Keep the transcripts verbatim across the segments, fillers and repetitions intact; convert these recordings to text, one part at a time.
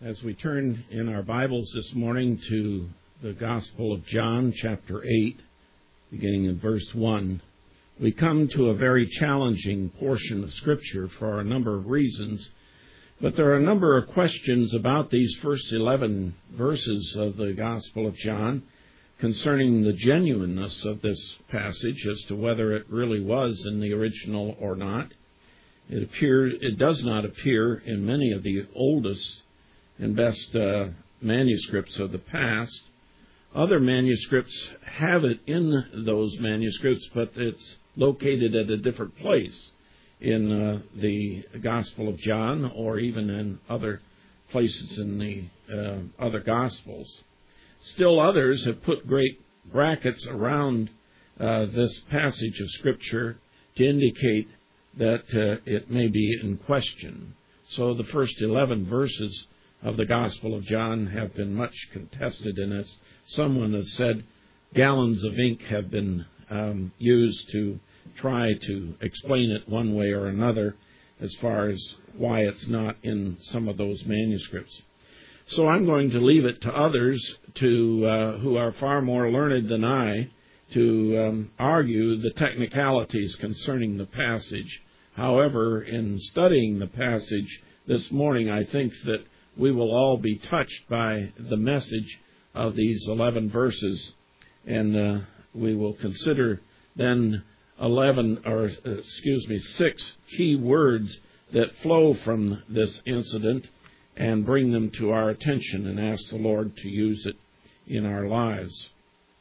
As we turn in our Bibles this morning to the Gospel of John, chapter eight, beginning in verse one, we come to a very challenging portion of Scripture for a number of reasons, but there are a number of questions about these first eleven verses of the Gospel of John concerning the genuineness of this passage as to whether it really was in the original or not. It appears, it does not appear in many of the oldest and best uh, manuscripts of the past. Other manuscripts have it in those manuscripts, but it's located at a different place in uh, the Gospel of John or even in other places in the uh, other Gospels. Still others have put great brackets around uh, this passage of Scripture to indicate that uh, it may be in question. So the first eleven verses of the Gospel of John have been much contested, and as someone has said, gallons of ink have been um, used to try to explain it one way or another as far as why it's not in some of those manuscripts. So I'm going to leave it to others to uh, who are far more learned than I to um, argue the technicalities concerning the passage. However, in studying the passage this morning, I think that we will all be touched by the message of these eleven verses, and uh, we will consider then eleven, or excuse me, six key words that flow from this incident and bring them to our attention and ask the Lord to use it in our lives.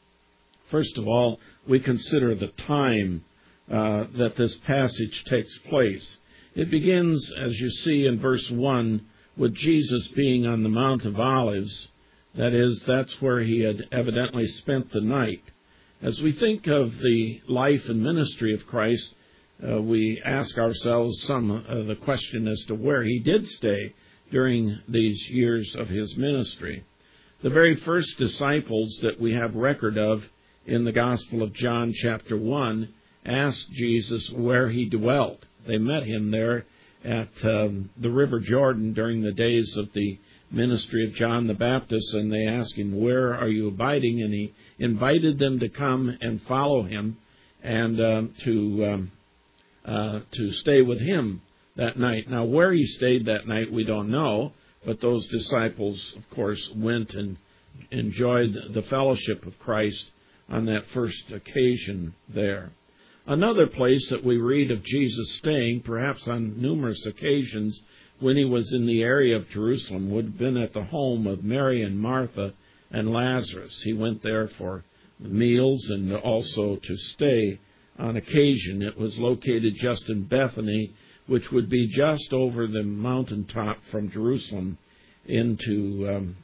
First of all, we consider the time uh, that this passage takes place. It begins, as you see in verse one, with Jesus being on the Mount of Olives. That is, that's where he had evidently spent the night. As we think of the life and ministry of Christ, uh, we ask ourselves some uh, the question as to where he did stay during these years of his ministry. The very first disciples that we have record of in the Gospel of John chapter one asked Jesus where he dwelt. They met him there at um, the River Jordan during the days of the ministry of John the Baptist, and they asked him, "Where are you abiding?" And he invited them to come and follow him and um, to um, uh, to stay with him that night. Now, where he stayed that night, we don't know, but those disciples, of course, went and enjoyed the fellowship of Christ on that first occasion there. Another place that we read of Jesus staying, perhaps on numerous occasions, when he was in the area of Jerusalem, would have been at the home of Mary and Martha and Lazarus. He went there for meals and also to stay on occasion. It was located just in Bethany, which would be just over the mountaintop from Jerusalem into um,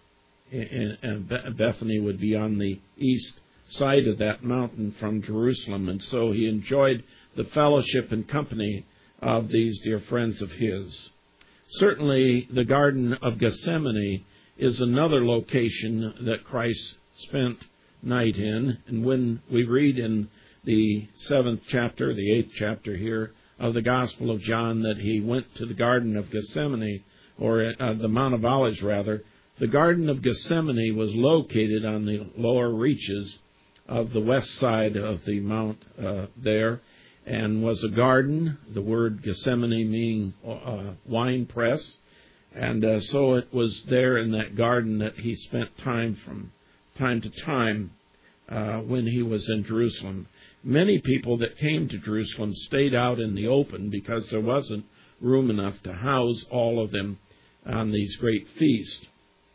and Bethany would be on the east side of that mountain from Jerusalem, and so he enjoyed the fellowship and company of these dear friends of his. Certainly, the Garden of Gethsemane is another location that Christ spent night in, and when we read in the seventh chapter, the eighth chapter here of the Gospel of John, that he went to the Garden of Gethsemane, or uh, the Mount of Olives rather, the Garden of Gethsemane was located on the lower reaches of the west side of the mount uh, there, and was a garden, the word Gethsemane meaning uh, wine press, and uh, so it was there in that garden that he spent time from time to time uh, when he was in Jerusalem. Many people that came to Jerusalem stayed out in the open because there wasn't room enough to house all of them on these great feasts.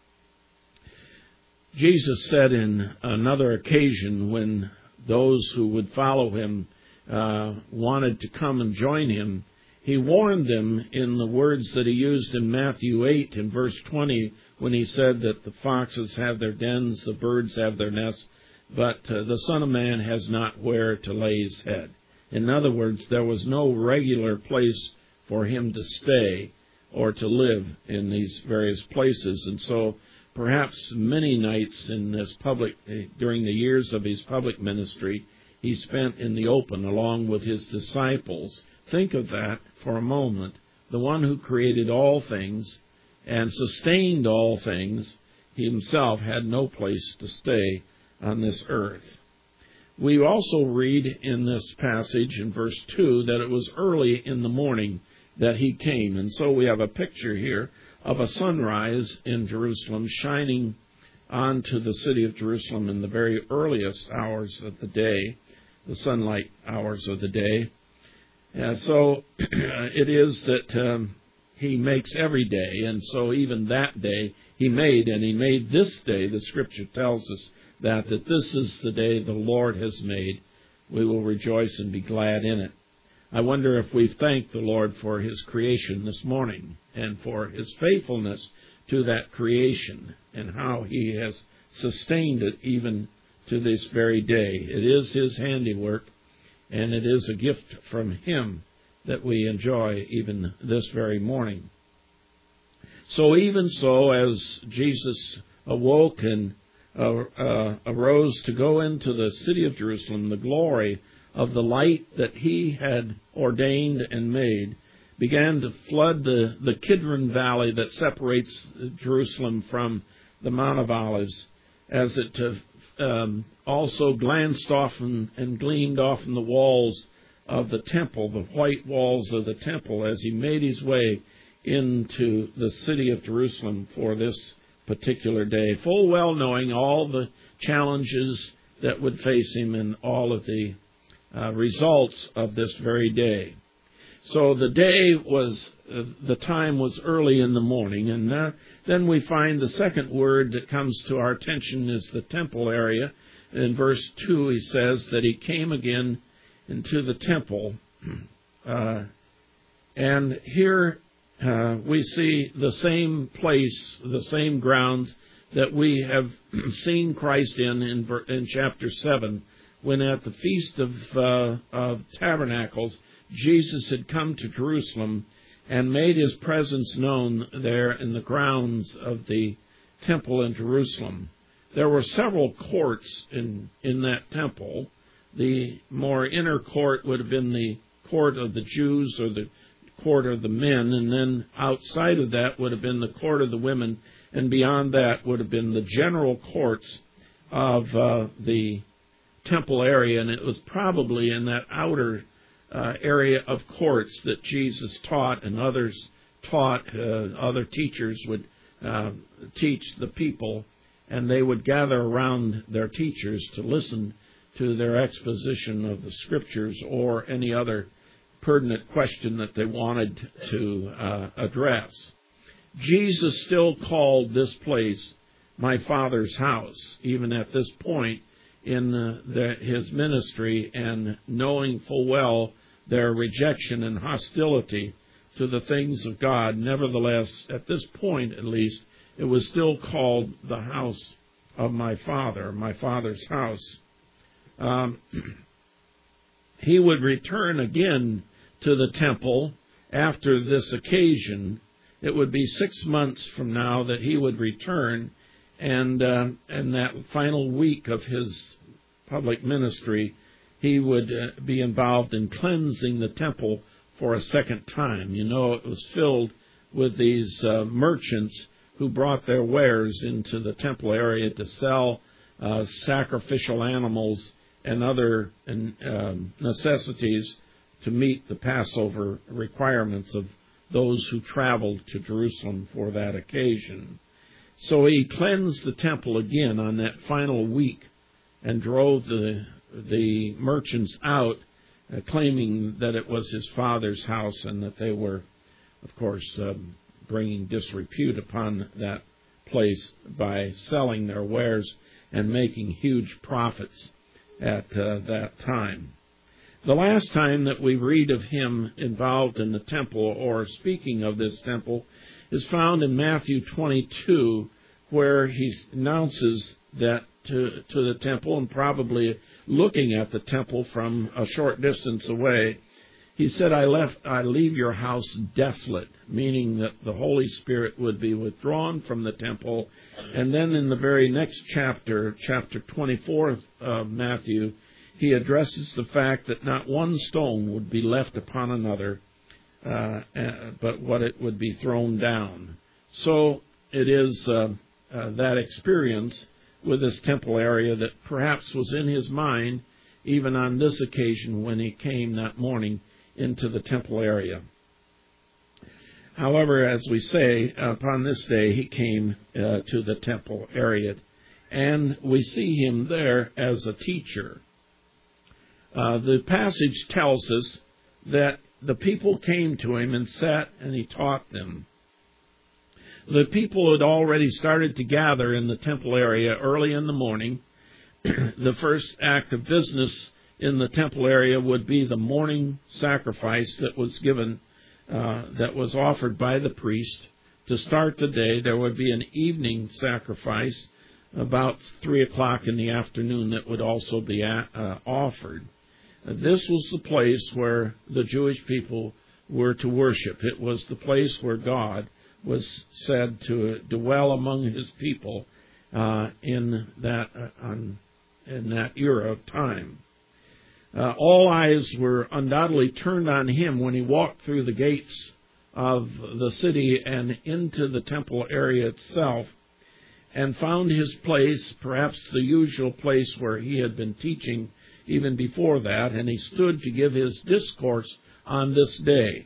Jesus said in another occasion when those who would follow him uh, wanted to come and join him, he warned them in the words that he used in Matthew eight in verse twenty when he said that the foxes have their dens, the birds have their nests, but uh, the Son of Man has not where to lay his head. In other words, there was no regular place for him to stay or to live in these various places, and so perhaps many nights in this public, during the years of his public ministry, he spent in the open along with his disciples. Think of that for a moment. The one who created all things and sustained all things, he himself had no place to stay on this earth. We also read in this passage in verse two that it was early in the morning that he came. And so we have a picture here of a sunrise in Jerusalem shining onto the city of Jerusalem in the very earliest hours of the day, the sunlight hours of the day. And so it is that um, he makes every day, and so even that day he made, and he made this day. The Scripture tells us that, that this is the day the Lord has made. We will rejoice and be glad in it. I wonder if we've thanked the Lord for his creation this morning and for his faithfulness to that creation and how he has sustained it even to this very day. It is his handiwork, and it is a gift from him that we enjoy even this very morning. So even so, as Jesus awoke and uh, uh, arose to go into the city of Jerusalem, the glory of the light that he had ordained and made began to flood the, the Kidron Valley that separates Jerusalem from the Mount of Olives, as it uh, um, also glanced off and, and gleamed off in the walls of the temple, the white walls of the temple, as he made his way into the city of Jerusalem for this particular day, full well knowing all the challenges that would face him and all of the uh, results of this very day. So the day was, uh, the time was early in the morning, and uh, then we find the second word that comes to our attention is the temple area. In verse two, he says that he came again into the temple. Uh, and here uh, we see the same place, the same grounds that we have seen Christ in in, in chapter seven, when at the Feast of, uh, of Tabernacles, Jesus had come to Jerusalem and made his presence known there in the grounds of the temple in Jerusalem. There were several courts in, in that temple. The more inner court would have been the court of the Jews or the court of the men, and then outside of that would have been the court of the women, and beyond that would have been the general courts of uh, the temple area, and it was probably in that outer uh, area of courts that Jesus taught and others taught. Uh, other teachers would uh, teach the people, and they would gather around their teachers to listen to their exposition of the Scriptures or any other pertinent question that they wanted to uh, address. Jesus still called this place my Father's house, even at this point in uh, the, his ministry, and knowing full well their rejection and hostility to the things of God. Nevertheless, at this point at least, it was still called the house of my Father, my Father's house. Um, he would return again to the temple after this occasion. It would be six months from now that he would return, and uh, and that final week of his public ministry, he would uh, be involved in cleansing the temple for a second time. You know, it was filled with these uh, merchants who brought their wares into the temple area to sell uh, sacrificial animals and other uh, necessities to meet the Passover requirements of those who traveled to Jerusalem for that occasion. So he cleansed the temple again on that final week and drove the the merchants out, uh, claiming that it was his Father's house and that they were, of course, uh, bringing disrepute upon that place by selling their wares and making huge profits at uh, that time. The last time that we read of him involved in the temple or speaking of this temple is found in Matthew twenty-two, where he announces that to, to the temple, and probably looking at the temple from a short distance away, he said, I left, I leave your house desolate, meaning that the Holy Spirit would be withdrawn from the temple. And then in the very next chapter, chapter twenty-four of Matthew, he addresses the fact that not one stone would be left upon another, uh, but what it would be thrown down. So it is uh, uh, that experience with this temple area that perhaps was in his mind even on this occasion when he came that morning into the temple area. However, as we say, upon this day he came uh, to the temple area, and we see him there as a teacher. Uh, the passage tells us that the people came to him and sat and he taught them. The people had already started to gather in the temple area early in the morning. The first act of business in the temple area would be the morning sacrifice that was given, uh, that was offered by the priest. To start the day, there would be an evening sacrifice about three o'clock in the afternoon that would also be uh, offered. This was the place where the Jewish people were to worship. It was the place where God was said to dwell among his people uh, in that uh, on, in that era of time. Uh, all eyes were undoubtedly turned on him when he walked through the gates of the city and into the temple area itself, and found his place, perhaps the usual place where he had been teaching even before that, and he stood to give his discourse on this day.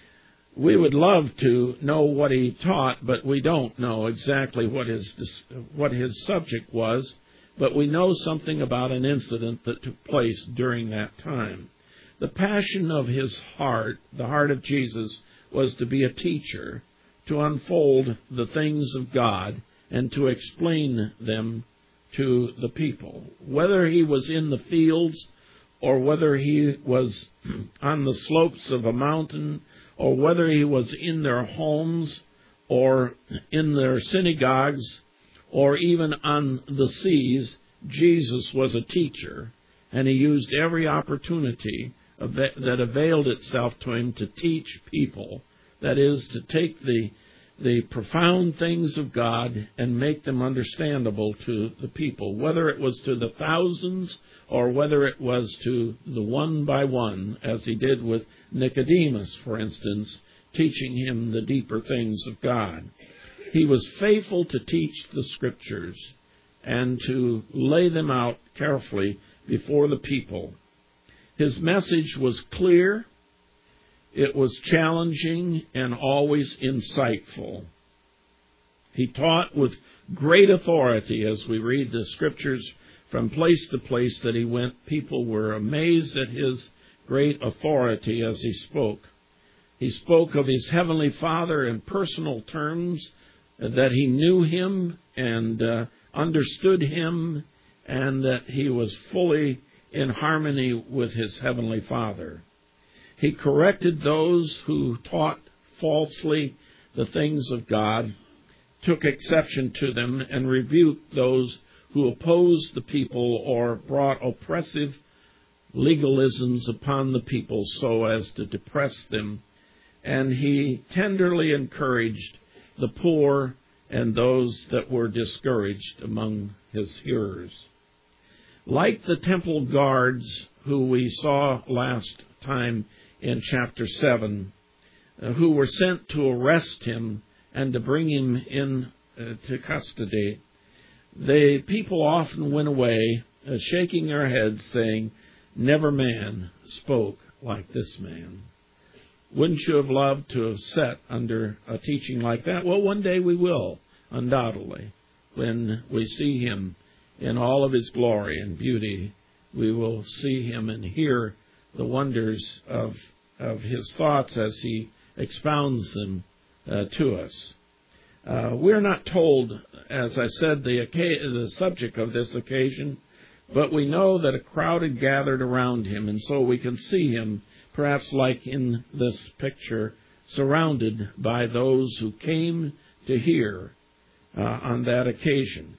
We would love to know what he taught, but we don't know exactly what his what his subject was, but we know something about an incident that took place during that time. The passion of his heart, the heart of Jesus, was to be a teacher, to unfold the things of God, and to explain them to the people. Whether he was in the fields, or whether he was on the slopes of a mountain, or whether he was in their homes, or in their synagogues, or even on the seas, Jesus was a teacher, and he used every opportunity that availed itself to him to teach people. That is, to take the the profound things of God and make them understandable to the people, whether it was to the thousands or whether it was to the one by one, as he did with Nicodemus, for instance, teaching him the deeper things of God. He was faithful to teach the Scriptures and to lay them out carefully before the people. His message was clear. It was challenging and always insightful. He taught with great authority. As we read the Scriptures from place to place that he went, people were amazed at his great authority as he spoke. He spoke of his Heavenly Father in personal terms, that he knew him and uh, understood him, and that he was fully in harmony with his Heavenly Father. He corrected those who taught falsely the things of God, took exception to them, and rebuked those who opposed the people or brought oppressive legalisms upon the people so as to depress them. And he tenderly encouraged the poor and those that were discouraged among his hearers. Like the temple guards who we saw last time in chapter seven, uh, who were sent to arrest him and to bring him in uh, to custody, the people often went away uh, shaking their heads, saying, "Never man spoke like this man." Wouldn't you have loved to have sat under a teaching like that? Well, one day we will, undoubtedly. When we see him in all of his glory and beauty, we will see him and hear the wonders of of his thoughts as he expounds them uh, to us. Uh, we're not told, as I said, the, the subject of this occasion, but we know that a crowd had gathered around him, and so we can see him, perhaps like in this picture, surrounded by those who came to hear uh, on that occasion.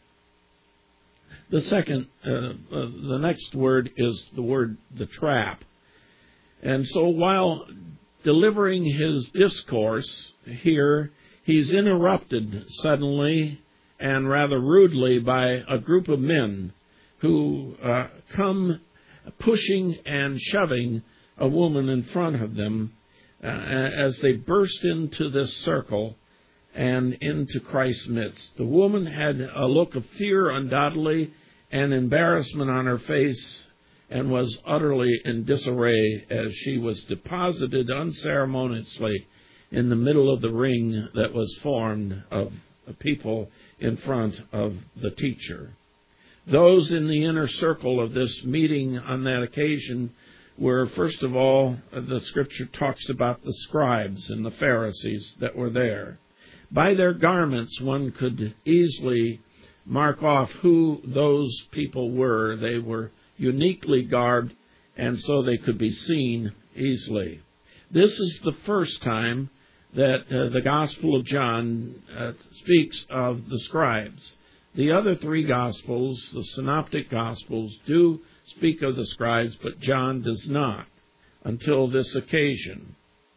The second, uh, uh, the next word is the word the trap. And so while delivering his discourse here, he's interrupted suddenly and rather rudely by a group of men who uh, come pushing and shoving a woman in front of them uh, as they burst into this circle and into Christ's midst. The woman had a look of fear undoubtedly and embarrassment on her face, and was utterly in disarray as she was deposited unceremoniously in the middle of the ring that was formed of people in front of the teacher. Those in the inner circle of this meeting on that occasion were, first of all, the Scripture talks about the scribes and the Pharisees that were there. By their garments, one could easily mark off who those people were. They were uniquely garbed, and so they could be seen easily. This is the first time that uh, the Gospel of John uh, speaks of the scribes. The other three Gospels, the Synoptic Gospels, do speak of the scribes, but John does not until this occasion.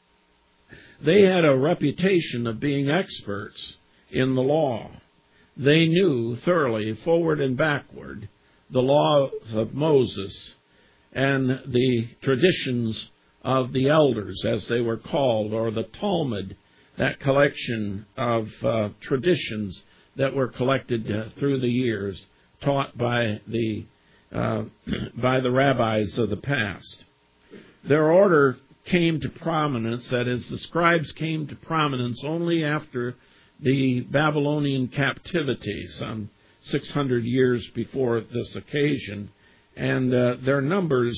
They had a reputation of being experts in the law. They knew thoroughly, forward and backward, the laws of Moses and the traditions of the elders, as they were called, or the Talmud, that collection of uh, traditions that were collected uh, through the years, taught by the uh, by the rabbis of the past. Their order came to prominence, that is, the scribes came to prominence only after the Babylonian captivity, some six hundred years before this occasion, and uh, their numbers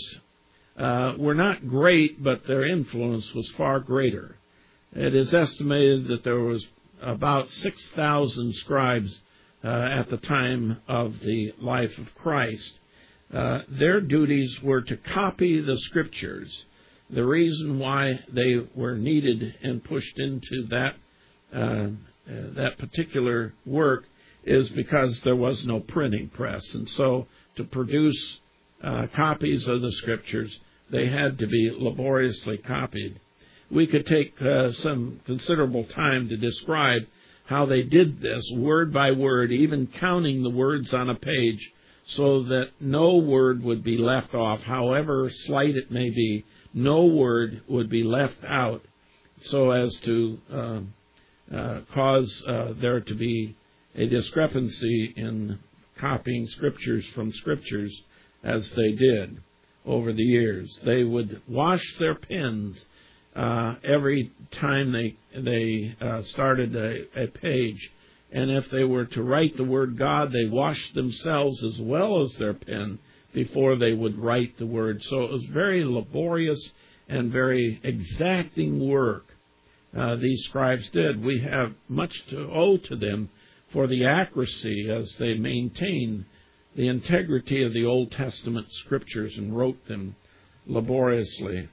uh, were not great, but their influence was far greater. It is estimated that there was about six thousand scribes uh, at the time of the life of Christ. Uh, their duties were to copy the Scriptures. The reason why they were needed and pushed into that uh, uh, that particular work is because there was no printing press. And so to produce uh, copies of the Scriptures, they had to be laboriously copied. We could take uh, some considerable time to describe how they did this word by word, even counting the words on a page so that no word would be left off, however slight it may be. No word would be left out so as to uh, uh, cause uh, there to be a discrepancy in copying Scriptures from Scriptures as they did over the years. They would wash their pens uh, every time they they uh, started a, a page. And if they were to write the word God, they washed themselves as well as their pen before they would write the word. So it was very laborious and very exacting work uh, these scribes did. We have much to owe to them for the accuracy as they maintained the integrity of the Old Testament Scriptures and wrote them laboriously.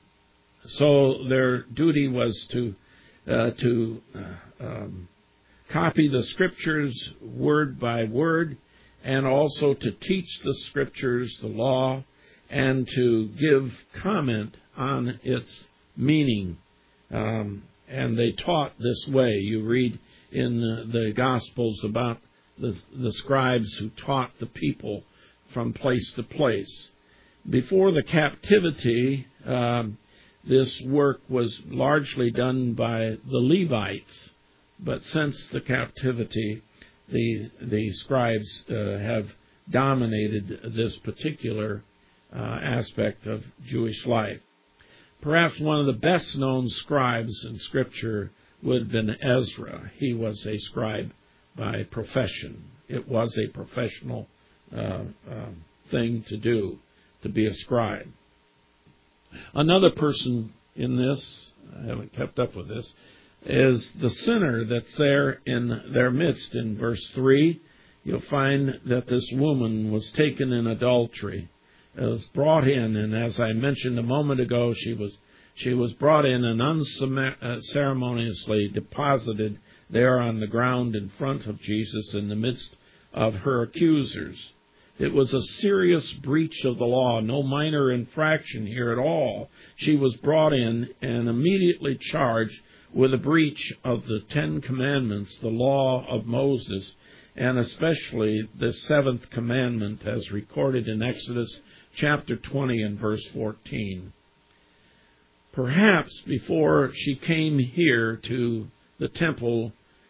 So their duty was to uh, to uh, um, copy the Scriptures word by word, and also to teach the Scriptures, the law, and to give comment on its meaning. Um, and they taught this way. You read in the, the Gospels about the, the scribes who taught the people from place to place. Before the captivity, um, this work was largely done by the Levites, but since the captivity, the the scribes uh, have dominated this particular uh, aspect of Jewish life. Perhaps one of the best-known scribes in Scripture would have been Ezra. He was a scribe by profession. It was a professional uh, uh, thing to do, to be a scribe. Another person in this, I haven't kept up with this, is the sinner that's there in their midst. In verse three, you'll find that this woman was taken in adultery. It was brought in, and as I mentioned a moment ago, she was she was brought in and unceremoniously deposited there on the ground in front of Jesus in the midst of her accusers. It was a serious breach of the law, no minor infraction here at all. She was brought in and immediately charged with a breach of the Ten Commandments, the law of Moses, and especially the seventh commandment as recorded in Exodus chapter twenty and verse fourteen. Perhaps before she came here to the temple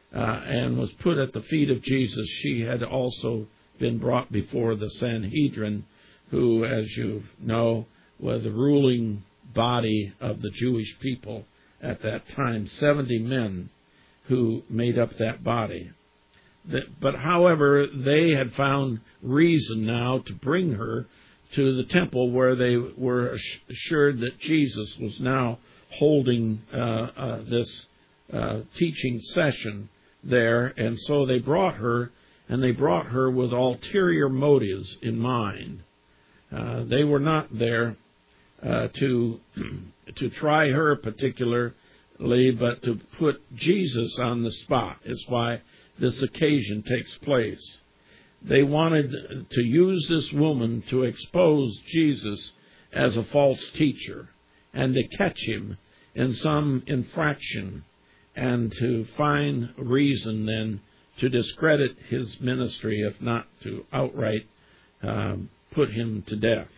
uh, and was put at the feet of Jesus, she had also been brought before the Sanhedrin, who, as you know, was the ruling body of the Jewish people at that time, seventy men who made up that body. But, however, they had found reason now to bring her to the temple where they were assured that Jesus was now holding uh, uh, this uh, teaching session there. And so they brought her, and they brought her with ulterior motives in mind. Uh, they were not there uh, to to try her particularly, but to put Jesus on the spot is why this occasion takes place. They wanted to use this woman to expose Jesus as a false teacher and to catch him in some infraction and to find reason then to discredit his ministry, if not to outright um, put him to death.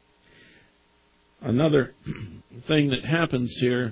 Another thing that happens here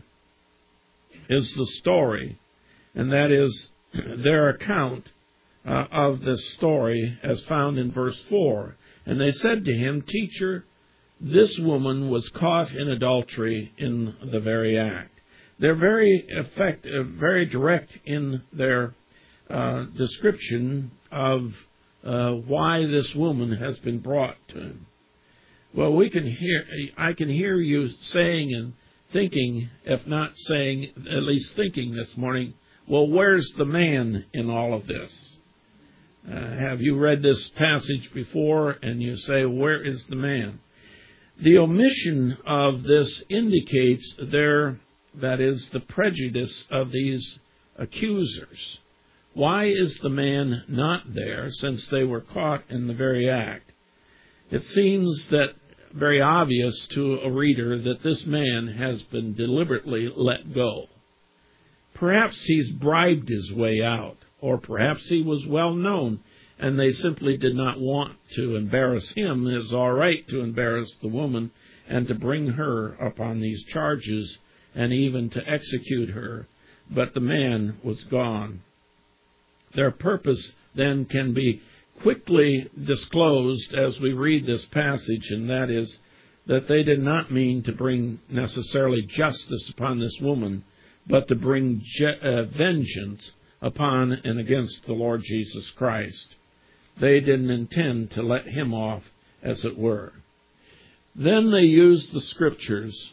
is the story, and that is their account uh, of this story as found in verse four. And they said to him, "Teacher, this woman was caught in adultery in the very act." They're very effective, very direct in their uh, description of uh, why this woman has been brought to him. Well, we can hear. I can hear you saying and thinking, if not saying, at least thinking this morning, well, where's the man in all of this? Uh, have you read this passage before and you say, where is the man? The omission of this indicates their, that is, the prejudice of these accusers. Why is the man not there, since they were caught in the very act? It seems that very obvious to a reader that this man has been deliberately let go. Perhaps he's bribed his way out, or perhaps he was well known, and they simply did not want to embarrass him. It is all right to embarrass the woman and to bring her upon these charges and even to execute her, but the man was gone. Their purpose then can be quickly disclosed as we read this passage, and that is that they did not mean to bring necessarily justice upon this woman, but to bring je- uh, vengeance upon and against the Lord Jesus Christ. They didn't intend to let him off, as it were. Then they used the Scriptures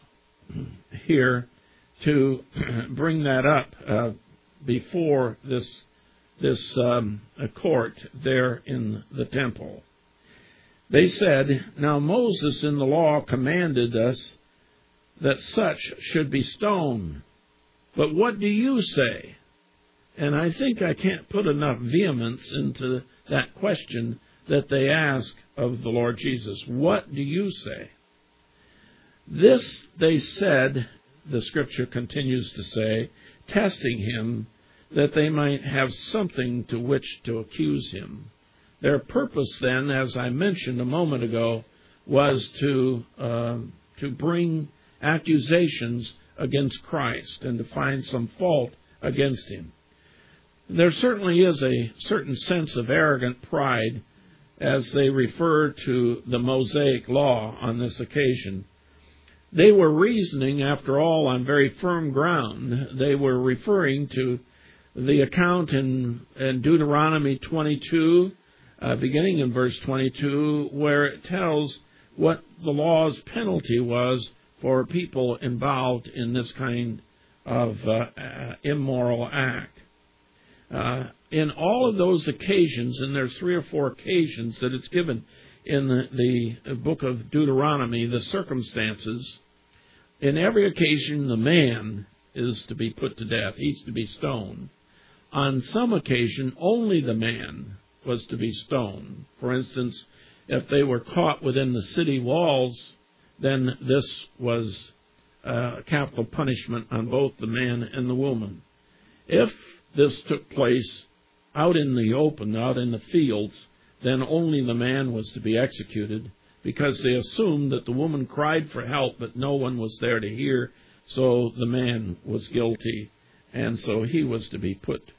here to bring that up uh, before this this um, court there in the temple. They said, "Now Moses in the law commanded us that such should be stoned. But what do you say?" And I think I can't put enough vehemence into that question that they ask of the Lord Jesus. What do you say? This they said, the Scripture continues to say, testing him, that they might have something to which to accuse him. Their purpose then, as I mentioned a moment ago, was to uh, to bring accusations against Christ and to find some fault against him. There certainly is a certain sense of arrogant pride as they refer to the Mosaic law on this occasion. They were reasoning, after all, on very firm ground. They were referring to the account in, in Deuteronomy twenty-two, uh, beginning in verse twenty-two, where it tells what the law's penalty was for people involved in this kind of uh, uh, immoral act. Uh, in all of those occasions, and there's three or four occasions that it's given in the, the book of Deuteronomy, the circumstances, in every occasion the man is to be put to death. He's to be stoned. On some occasion, only the man was to be stoned. For instance, if they were caught within the city walls, then this was uh, capital punishment on both the man and the woman. If this took place out in the open, out in the fields, then only the man was to be executed, because they assumed that the woman cried for help, but no one was there to hear, so the man was guilty, and so he was to be put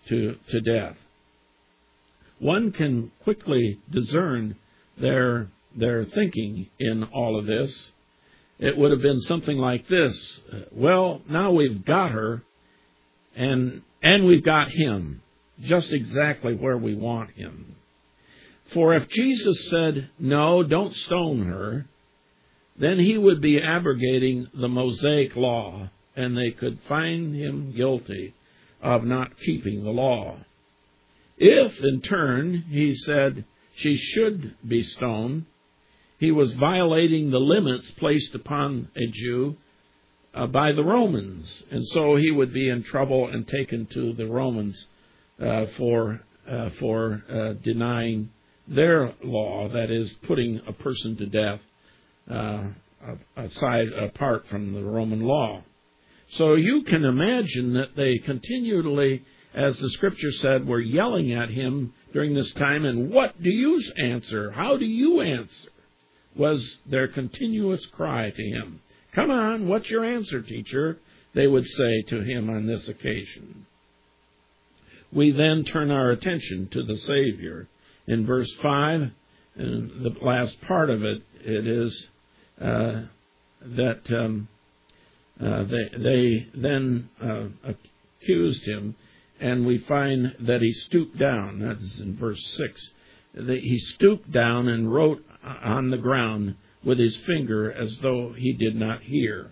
to, to death. One can quickly discern their, their thinking in all of this. It would have been something like this. Well, now we've got her, and, and we've got him, just exactly where we want him. For if Jesus said, no, don't stone her, then he would be abrogating the Mosaic law, and they could find him guilty of not keeping the law. If, in turn, he said she should be stoned, he was violating the limits placed upon a Jew uh, by the Romans, and so he would be in trouble and taken to the Romans uh, for uh, for uh, denying their law, that is, putting a person to death uh, aside apart from the Roman law. So you can imagine that they continually, as the Scripture said, were yelling at him during this time. And what do you answer? How do you answer? Was their continuous cry to him. Come on, what's your answer, teacher? They would say to him on this occasion. We then turn our attention to the Savior. In verse five, and the last part of it, it is uh, that um, uh, they, they then uh, accused him, and we find that he stooped down. That's in verse six. He stooped down and wrote on the ground with his finger as though he did not hear.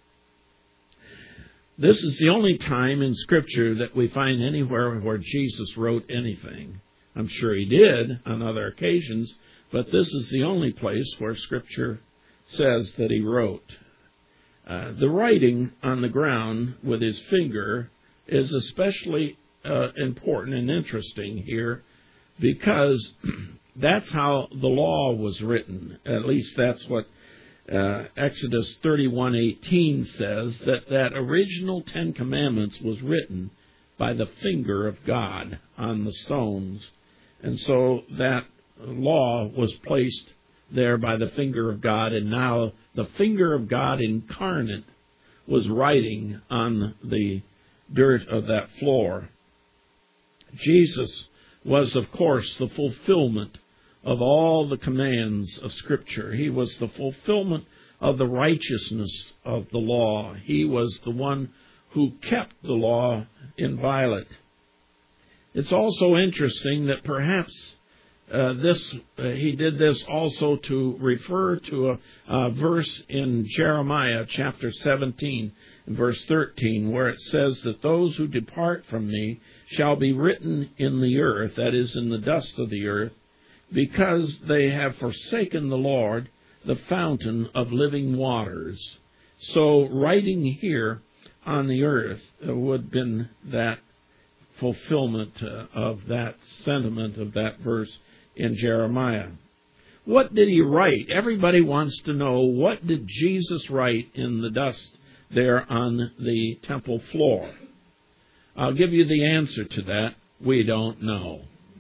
This is the only time in Scripture that we find anywhere where Jesus wrote anything. I'm sure he did on other occasions, but this is the only place where Scripture says that he wrote. Uh, the writing on the ground with his finger is especially uh, important and interesting here, because that's how the law was written. At least that's what uh, Exodus thirty-one eighteen says, that that original Ten Commandments was written by the finger of God on the stones. And so that law was placed there by the finger of God, and now the finger of God incarnate was writing on the dirt of that floor. Jesus was, of course, the fulfillment of all the commands of Scripture. He was the fulfillment of the righteousness of the law. He was the one who kept the law inviolate. It's also interesting that perhaps uh, this uh, he did this also to refer to a, a verse in Jeremiah chapter seventeen, verse thirteen, where it says that those who depart from me shall be written in the earth, that is, in the dust of the earth, because they have forsaken the Lord, the fountain of living waters. So writing here on the earth would have been that fulfillment uh, of that sentiment of that verse in Jeremiah. What did he write? Everybody wants to know, what did Jesus write in the dust there on the temple floor? I'll give you the answer to that. We don't know.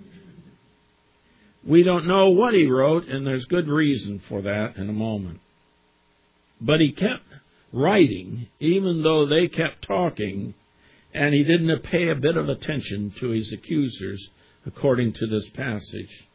We don't know what he wrote, and there's good reason for that in a moment. But he kept writing, even though they kept talking, and he didn't pay a bit of attention to his accusers, according to this passage.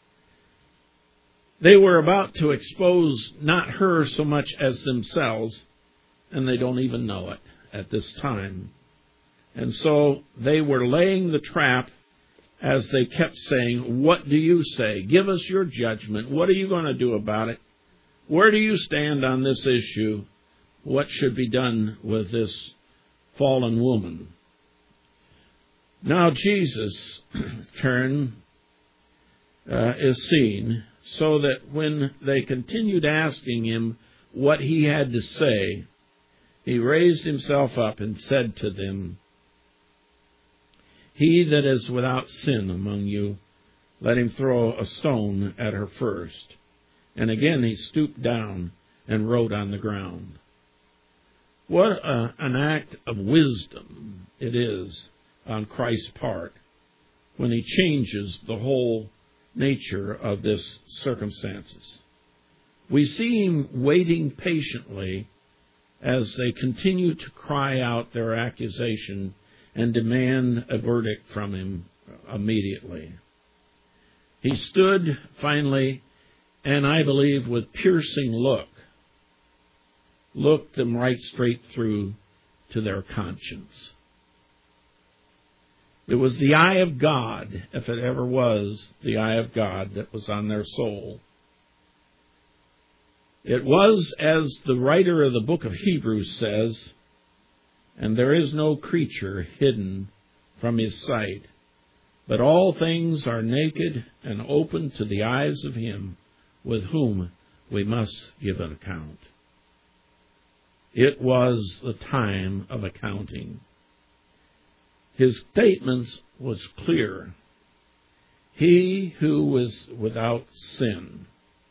They were about to expose not her so much as themselves, and they don't even know it at this time. And so they were laying the trap as they kept saying, what do you say? Give us your judgment. What are you going to do about it? Where do you stand on this issue? What should be done with this fallen woman? Now Jesus' turn uh, is seen, so that when they continued asking him what he had to say, he raised himself up and said to them, he that is without sin among you, let him throw a stone at her first. And again he stooped down and wrote on the ground. What a, an act of wisdom it is on Christ's part when he changes the whole nature of this circumstances. We see him waiting patiently as they continue to cry out their accusation and demand a verdict from him immediately. He stood finally, and I believe with piercing look, looked them right straight through to their conscience. It was the eye of God, if it ever was the eye of God, that was on their soul. It was, as the writer of the book of Hebrews says, and there is no creature hidden from his sight, but all things are naked and open to the eyes of him with whom we must give an account. It was the time of accounting. His statements was clear. He who was without sin.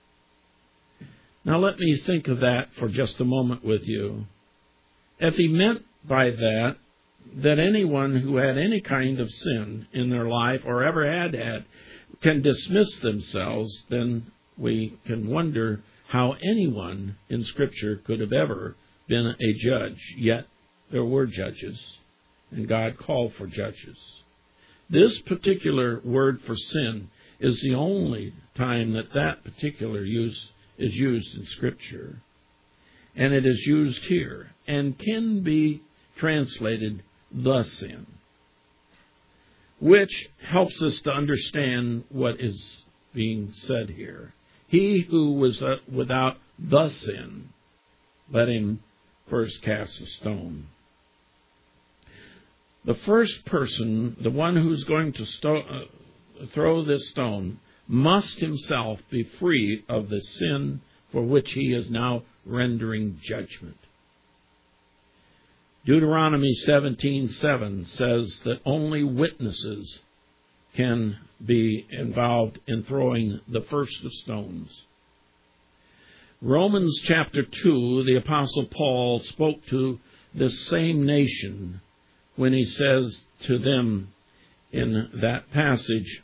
Now let me think of that for just a moment with you. If he meant by that that anyone who had any kind of sin in their life or ever had had can dismiss themselves, then we can wonder how anyone in Scripture could have ever been a judge. Yet there were judges, and God called for judges. This particular word for sin is the only time that that particular use is used in Scripture. And it is used here and can be translated the sin, which helps us to understand what is being said here. He who was uh, without the sin, let him first cast a stone. The first person, the one who's going to sto- uh, throw this stone, must himself be free of the sin for which he is now rendering judgment. Deuteronomy seventeen seven says that only witnesses can be involved in throwing the first of stones. Romans chapter two, the Apostle Paul spoke to this same nation when he says to them in that passage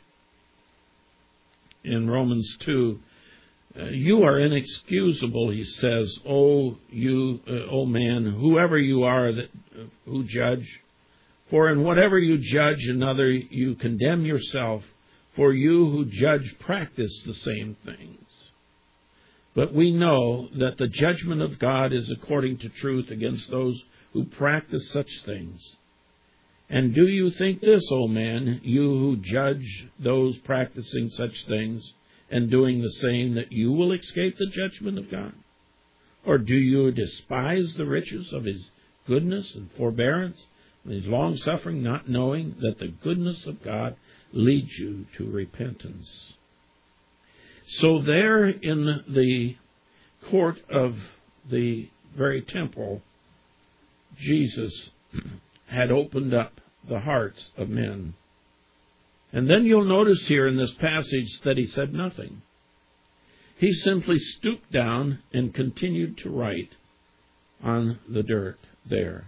in Romans two, uh, you are inexcusable, he says, O you, uh, O man, whoever you are that uh, who judge. For in whatever you judge another, you condemn yourself, for you who judge practice the same things. But we know that the judgment of God is according to truth against those who practice such things. And do you think this, O man, you who judge those practicing such things and doing the same, that you will escape the judgment of God? Or do you despise the riches of his goodness and forbearance, and his long-suffering, not knowing that the goodness of God leads you to repentance? So there in the court of the very temple, Jesus had opened up the hearts of men. And then you'll notice here in this passage that he said nothing. He simply stooped down and continued to write on the dirt there.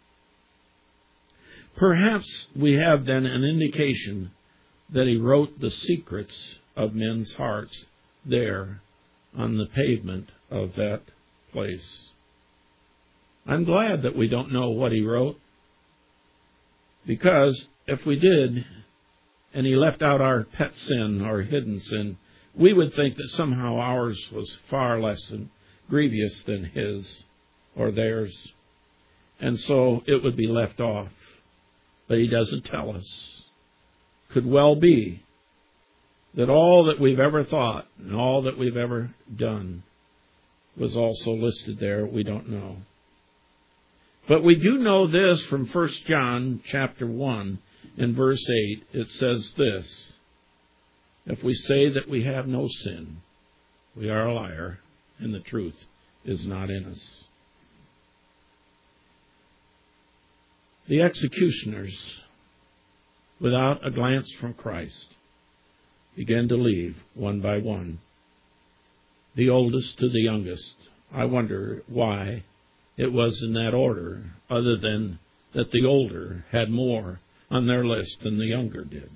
Perhaps we have then an indication that he wrote the secrets of men's hearts there on the pavement of that place. I'm glad that we don't know what he wrote, because if we did, and he left out our pet sin or hidden sin, we would think that somehow ours was far less than grievous than his or theirs. And so it would be left off. But he doesn't tell us. Could well be that all that we've ever thought and all that we've ever done was also listed there. We don't know. But we do know this from First John chapter one in verse eight. It says this: if we say that we have no sin, we are a liar, and the truth is not in us. The executioners, without a glance from Christ, began to leave one by one, the oldest to the youngest. I wonder why it was in that order, other than that the older had more on their list than the younger did.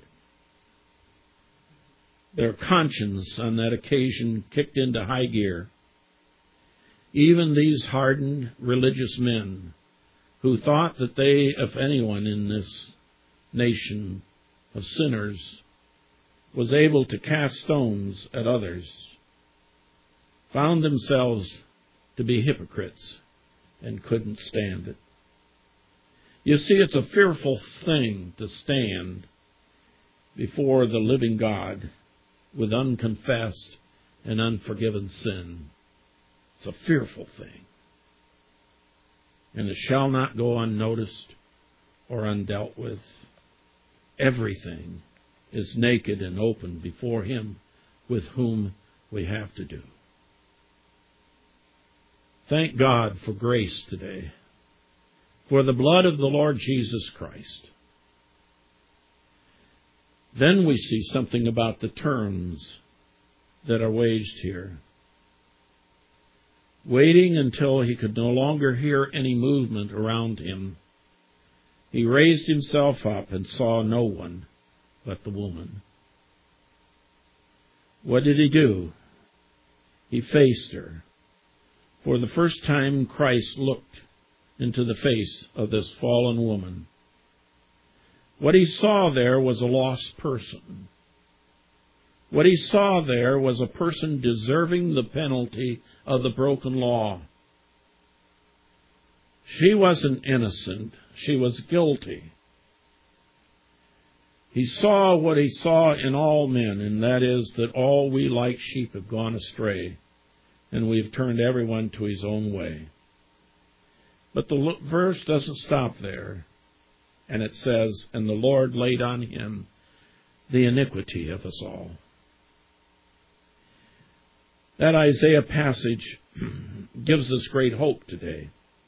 Their conscience on that occasion kicked into high gear. Even these hardened religious men who thought that they, if anyone in this nation of sinners, was able to cast stones at others, found themselves to be hypocrites and couldn't stand it. You see, it's a fearful thing to stand before the living God with unconfessed and unforgiven sin. It's a fearful thing. And it shall not go unnoticed or undealt with. Everything is naked and open before Him with whom we have to do. Thank God for grace today, for the blood of the Lord Jesus Christ. Then we see something about the terms that are waged here. Waiting until he could no longer hear any movement around him, he raised himself up and saw no one but the woman. What did he do? He faced her. For the first time, Christ looked into the face of this fallen woman. What he saw there was a lost person. What he saw there was a person deserving the penalty of the broken law. She wasn't innocent. She was guilty. He saw what he saw in all men, and that is that all we like sheep have gone astray, and we've turned everyone to his own way. But the verse doesn't stop there, and it says, and the Lord laid on him the iniquity of us all. That Isaiah passage gives us great hope today,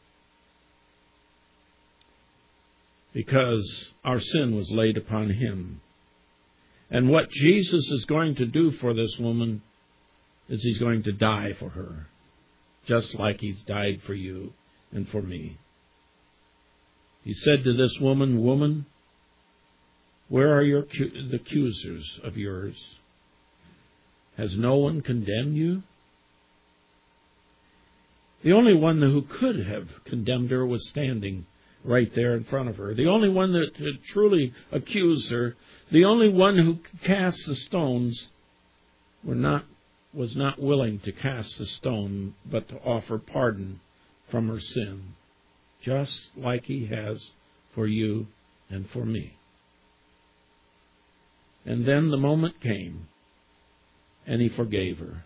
because our sin was laid upon him. And what Jesus is going to do for this woman is he's going to die for her, just like he's died for you and for me. He said to this woman, "Woman, where are your the accusers of yours? Has no one condemned you?" The only one who could have condemned her was standing right there in front of her. The only one that could truly accuse her, the only one who cast the stones, were not, was not willing to cast the stone, but to offer pardon from her sin, just like he has for you and for me. And then the moment came, and he forgave her.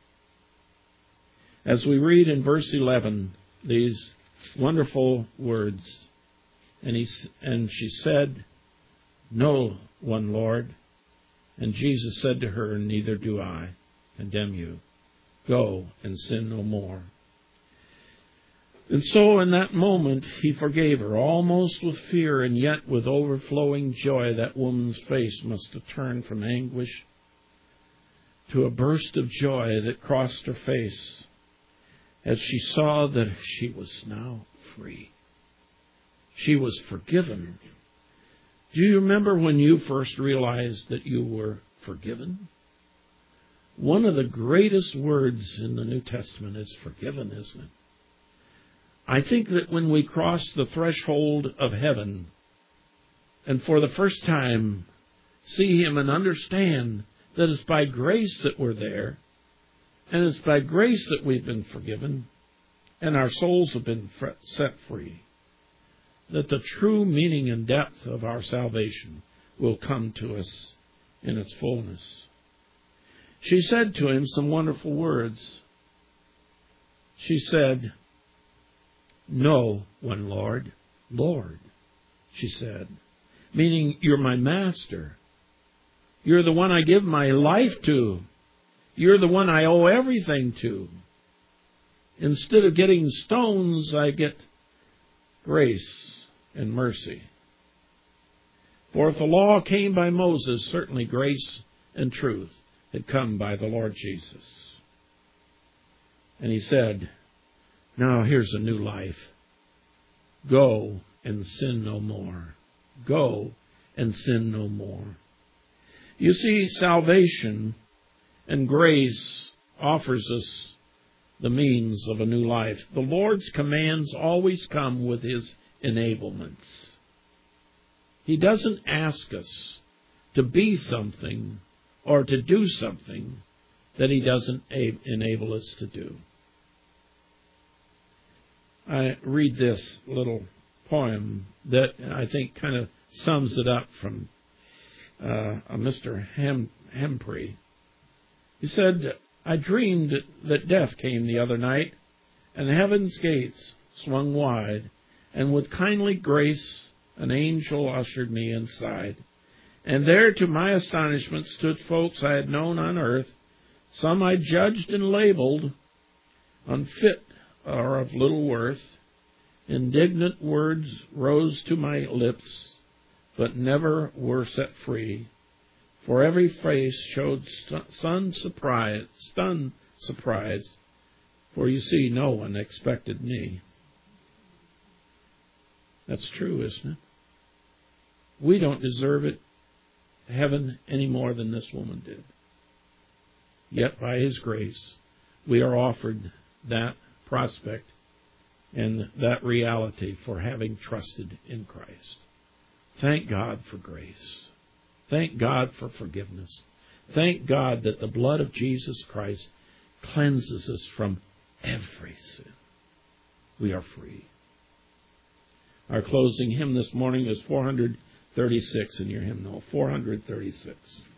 As we read in verse eleven, these wonderful words, and he and she said, "No one, Lord." And Jesus said to her, "Neither do I condemn you. Go and sin no more." And so in that moment he forgave her, almost with fear and yet with overflowing joy. That woman's face must have turned from anguish to a burst of joy that crossed her face as she saw that she was now free. She was forgiven. Do you remember when you first realized that you were forgiven? One of the greatest words in the New Testament is forgiven, isn't it? I think that when we cross the threshold of heaven and for the first time see Him and understand that it's by grace that we're there, and it's by grace that we've been forgiven, and our souls have been set free, that the true meaning and depth of our salvation will come to us in its fullness. She said to him some wonderful words. She said, "No one, Lord." Lord, she said, meaning you're my master. You're the one I give my life to. You're the one I owe everything to. Instead of getting stones, I get grace and mercy. For if the law came by Moses, certainly grace and truth had come by the Lord Jesus. And he said, "Now here's a new life. Go and sin no more. Go and sin no more." You see, salvation and grace offers us the means of a new life. The Lord's commands always come with His enablements. He doesn't ask us to be something or to do something that He doesn't enable us to do. I read this little poem that I think kind of sums it up from uh, a Mister Hem- Hemprey. He said, I dreamed that death came the other night, and heaven's gates swung wide, and with kindly grace an angel ushered me inside. And there, to my astonishment, stood folks I had known on earth, some I judged and labeled unfit or of little worth. Indignant words rose to my lips, but never were set free. For every face showed stunned surprise, stunned surprise, for you see, no one expected me. That's true, isn't it? We don't deserve it, heaven, any more than this woman did. Yet by His grace, we are offered that prospect and that reality for having trusted in Christ. Thank God for grace. Thank God for forgiveness. Thank God that the blood of Jesus Christ cleanses us from every sin. We are free. Our closing hymn this morning is four thirty-six in your hymnal. four thirty-six.